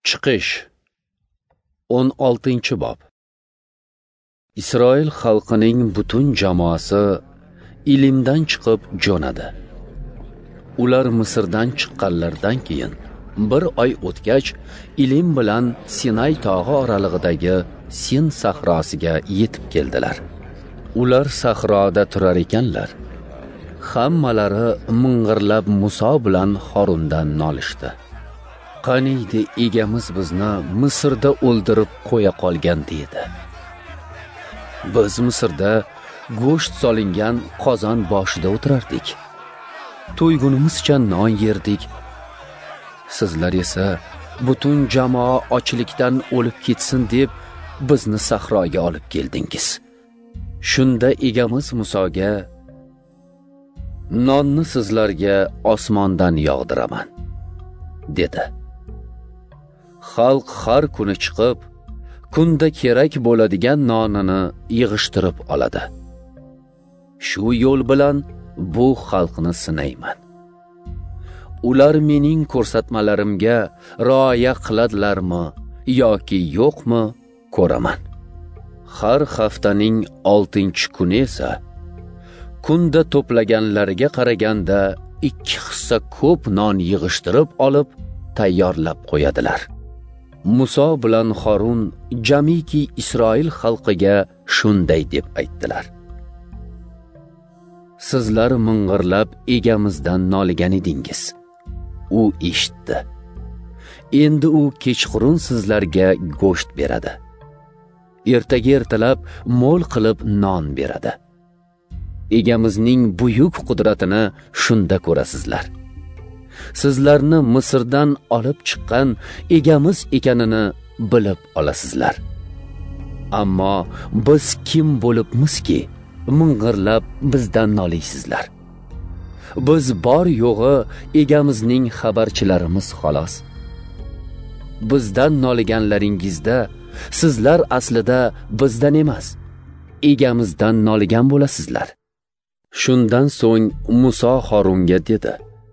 Chiqish 16-bob. Isroil xalqining butun jamoasi Ilimdan chiqib jo'nadi. Ular Misrdan chiqqanlaridan keyin bir oy o'tgach Ilim bilan Sinay tog'i oralig'idagi Sin sahrosiga yetib keldilar. Ular sahroda turar ekanlar. Hammalari ming'irlab Muso bilan Harundan nolishdi. Qaniydi egamiz bizni Misrda o'ldirib qo'ya qolgan dedi. Biz Misrda go'sht solingan qozon boshida o'tirardik. To'ygunimizcha non yerdik. Sizlar esa butun jamoa ochlikdan o'lib ketsin deb bizni sahroga olib keldingiz. Shunda egamiz Musoga: "Nonni sizlarga osmondan yog'diraman" dedi. Xalq har kuni chiqib, kunda kerak bo'ladigan nonini yig'ishtirib oladi. Shu yo'l bilan bu xalqni sinayman. Ular mening ko'rsatmalarimga rioya qiladilarmi yoki yo'qmi ko'raman. Har haftaning 6-kuni esa kunda to'plaganlariga qaraganda 2 hissa ko'p non yig'ishtirib olib tayyorlab qo'yadilar. Muso bilan Harun jamiki Isroil xalqiga shunday deb aytdilar: Sizlar ming'irlab egamizdan noligan edingiz. U eshitdi. Endi u kechqurun sizlarga go'sht beradi. Ertaga ertalab mo'l qilib non beradi. Egamizning buyuk qudratini shunda ko'rasizlar. Sizlarni Misrdan olib chiqqan egamiz ekanini bilib olasizlar. Ammo biz kim bo'libmizki, ming'irlab bizdan nolaysizlar? Biz bor yo'g'i egamizning xabarchilarimiz xolos. Bizdan noliganlaringizda sizlar aslida bizdan emas, egamizdan noligan bo'lasizlar. Shundan so'ng Muso Harunga dedi: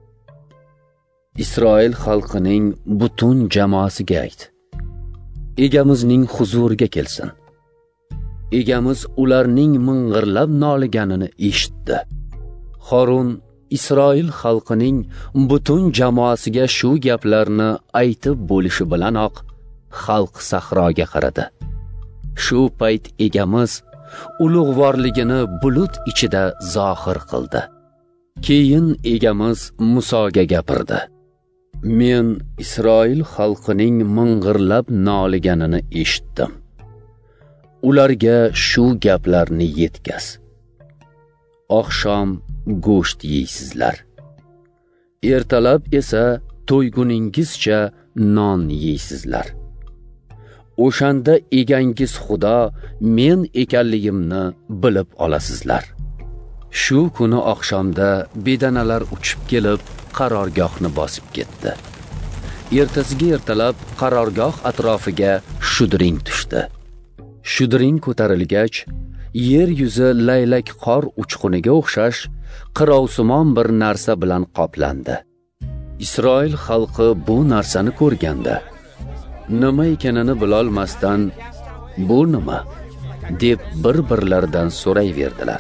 Isroil xalqining butun jamoasiga ayt, egamizning huzuriga kelsin. Egamiz ularning ming'irlab noliganini eshitdi. Harun Isroil xalqining butun jamoasiga shu gaplarni aytib bo'lishi bilanoq xalq sahroga qaradi. Shu payt egamiz ulug'vorligini bulut ichida zohir qildi. Keyin egamiz Musoga gapirdi: Men Isroil xalqining ming'irlab noliganini eshitdim. Ularga shu gaplarni yetkaz. Oqshom go'sht yeysizlar. Ertalab esa to'yguningizcha non yeysizlar. O'shanda egangiz Xudo men ekanligimni bilib olasizlar. Shu kuni oqshomda bedanalar uchib kelib qarorgohni bosib ketdi. Ertasiga ertalab qarorgoh atrofiga shudring tushdi. Shudring ko'tarilgach, yer yuzi laylak qor uchquniga o'xshash qirovsimon bir narsa bilan qoplandi. Isroil xalqi bu narsani ko'rganda nima ekanini bilolmasdan "Bu nima?" deb bir-birlaridan so'rayverdilar.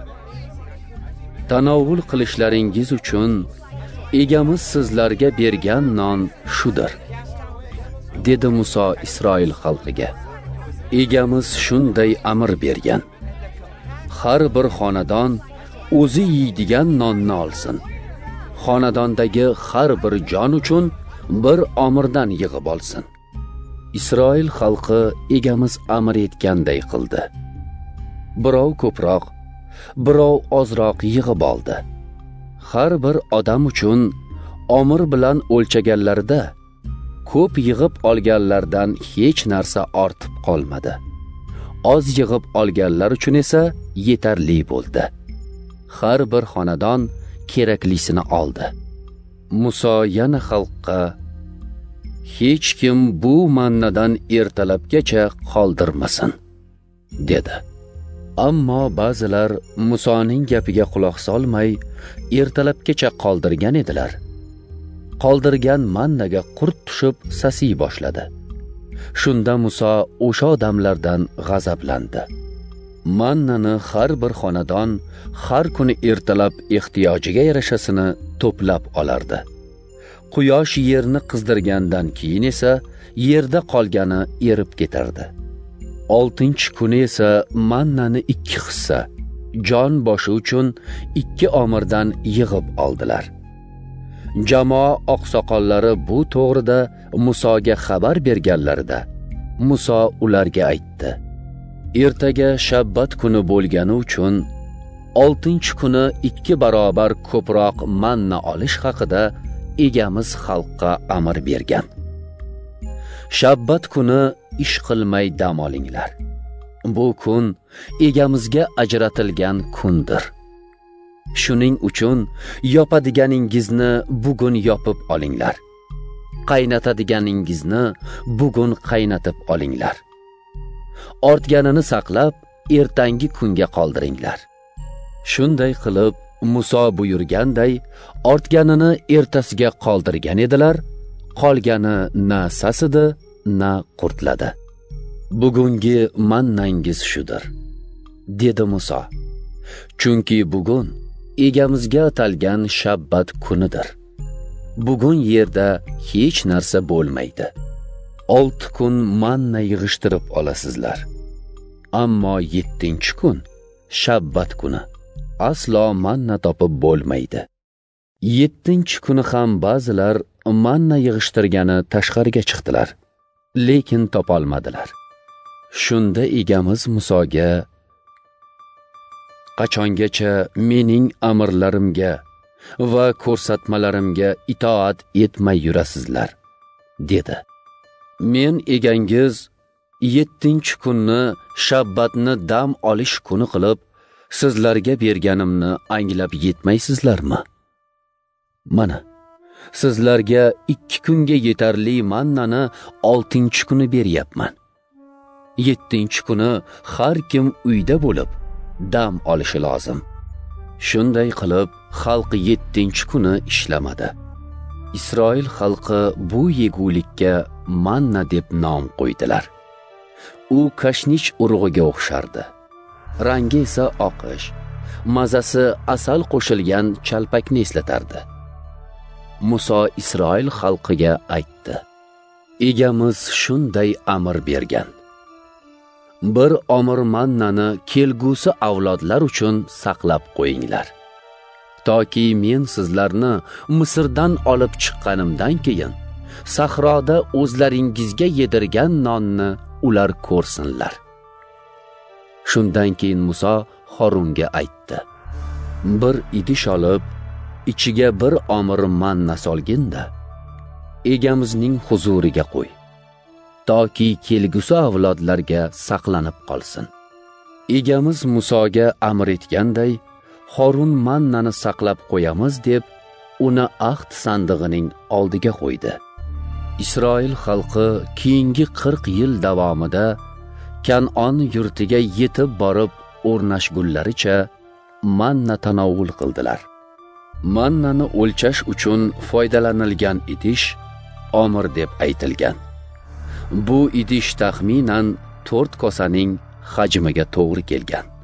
Tanovul qilishlaringiz uchun egamiz sizlarga bergan non shudir, dedi Muso Isroil xalqiga. Egamiz shunday amr bergan: har bir xonadon o'zi yeydigan nonni olsin. Xonadondagi har bir jon uchun bir omirdan yig'ib olsin. Isroil xalqi egamiz amr etganday qildi. Birov ko'proq, birov ozroq yig'ib oldi. Har bir odam uchun omir bilan o'lchaganlarida ko'p yig'ib olganlardan hech narsa ortib qolmadi. Oz yig'ib olganlar uchun esa yetarli bo'ldi. Har bir xonadon keraklisini oldi. Muso yana xalqqa: hech kim bu mannadan ertalabgacha qoldirmasin, dedi. Ammo ba'zilar Musoning gapiga quloq solmay ertalabgacha qoldirgan edilar. qoldirgan mannaga qurt tushib sasiy boshladi. Shunda Muso o'sha odamlardan g'azablandi. Mannani har bir xonadon har kuni ertalab ehtiyojiga yarashasini to'plab olardi. Quyosh yerni qizdirgandan keyin esa yerda qolgani erib ketardi. 6-kuni esa mannani 2 hissa jon boshi uchun 2 omirdan yig'ib oldilar. Jamoa oqsoqollari bu to'g'rida Musoga xabar berganlarida Muso ularga aytdi: ertaga Shabbat kuni bo'lgani uchun 6-kuni 2 barobar ko'proq manna olish haqida egamiz xalqqa amr bergan. Shabbat kuni ish qilmay dam olinglar. Bu kun egamizga ajratilgan kundir. Shuning uchun yopadiganingizni bugun yopib olinglar. Qaynatadiganingizni bugun qaynatib olinglar. Ortganini saqlab ertangi kunga qoldiringlar. Shunday qilib Muso buyurganday ortganini ertasiga qoldirgan edilar. Qolgani na sasidi, na qurtladi. Bugungi mannangiz shudir, dedi Muso. Chunki bugun egamizga atalgan Shabbat kunidir. Bugun yerda hech narsa bo'lmaydi. 6 kun manna yig'ishtirib olasizlar. Ammo 7-kun Shabbat kuni aslo manna topib bo'lmaydi. 7-kuni ham ba'zilar manna yig'ishtirgani tashqariga chiqdilar, lekin topolmadilar. Shunda egamiz Musoga: qachongacha mening amrlarimga va ko'rsatmalarimga itoat etmay yurasizlar, dedi. Men egangiz 7-kunni Shabbatni dam olish kuni qilib sizlarga berganimni anglab yetmaysizlarmi? Mana sizlarga 2 kunga yetarli mannani 6-kuni beryapman. 7-kuni har kim uyda bo'lib dam olishi lozim. Shunday qilib xalq 7-kuni ishlamadi. Isroil xalqi bu yegulikka manna deb nom qo'ydilar. U kashnish urug'iga o'xshardi. Rangi esa oqish, mazasi asal qo'shilgan chalpakni eslatardi. Muso Isroil xalqiga aytdi: egamiz shunday amr bergan. Bir omir mannani kelgusi avlodlar uchun saqlab qo'yinglar. Toki men sizlarni Misrdan olib chiqqanimdan keyin sahroda o'zlaringizga yedirgan nonni ular ko'rsinlar. Shundan keyin Muso Harunga aytdi: bir idish olib, ichiga bir omir manna solginda egamizning huzuriga qo'y, toki kelgusi avlodlarga saqlanib qolsin. Egamiz Musoga amr etganday Harun mannani saqlab qo'yamiz deb uni ahd sandig'ining oldiga qo'ydi. Isroil xalqi keyingi 40 yil davomida Kanon yurtiga yetib borib o'rnashgunlaricha manna tanovul qildilar. Mannani o'lchash uchun foydalanilgan idish omir deb aytilgan. Bu idish taxminan 4 kosaning hajmiga to'g'ri kelgan.